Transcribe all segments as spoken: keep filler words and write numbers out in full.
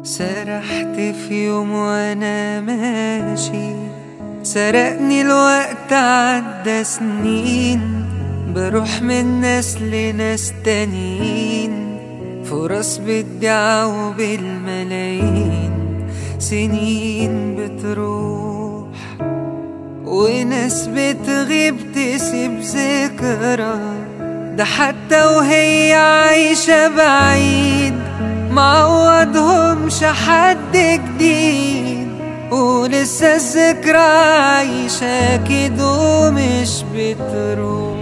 سرحت في يوم وانا ماشي، سرقني الوقت عدى سنين، بروح من ناس لناس تانيين، فرص بتضيع وبالملايين، سنين بتروح وناس بتغيب تسيب ذكرى، ده حتى وهي عايشة بعيد معوضهمش حد جديد، ولسه الذكرى عايشة كده ومش بتروح.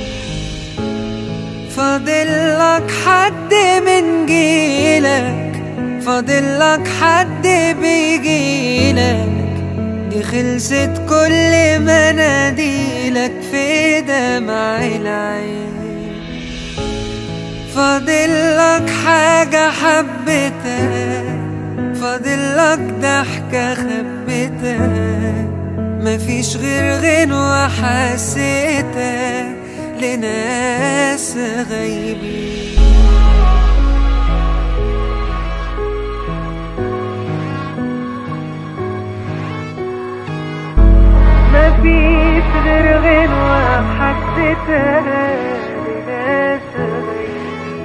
فاضلك حد من جيلك، فاضلك حد بيجيلك، دي خلصت كل مناديلك في دمع العين. فاضلك حاجة حبيتها، فاضلك ضحكة خبيتها، مفيش غير غنوة حسيتها لناس غايبين. مفيش غير غنوة حسيتها لناس غايبين.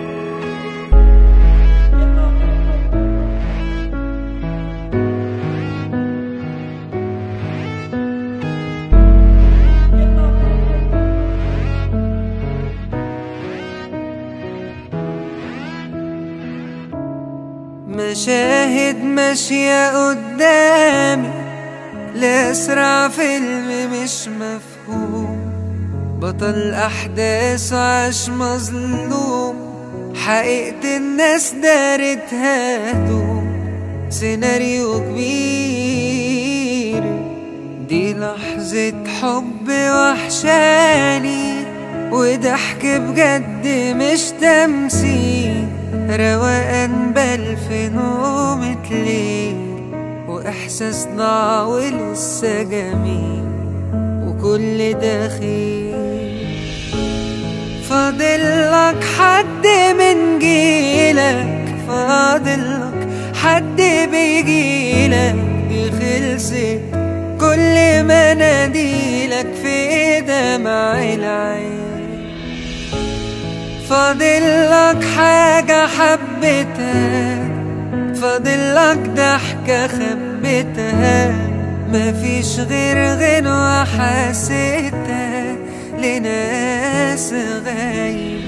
مشاهد ماشية قدامي لأسرع فيلم مش مفهوم، بطل أحداث عاش مظلوم، حقيقة الناس دارتها هدوم، سيناريو كبير، دي لحظة حب وحشاني، وضحك بجد مش تمثيل، روقان بال في نومة ليل، وإحساس ضاع ولسه جميل، وكل ده خير. فاضلك حد من جيلك، فاضلك حد بيجيلك، دي خلصت كل مناديلك في دمع العين. فاضلك حاجة حبيتها، فاضلك ضحكة خبيتها، مفيش غير غنوة حسيتها لناس غايبين.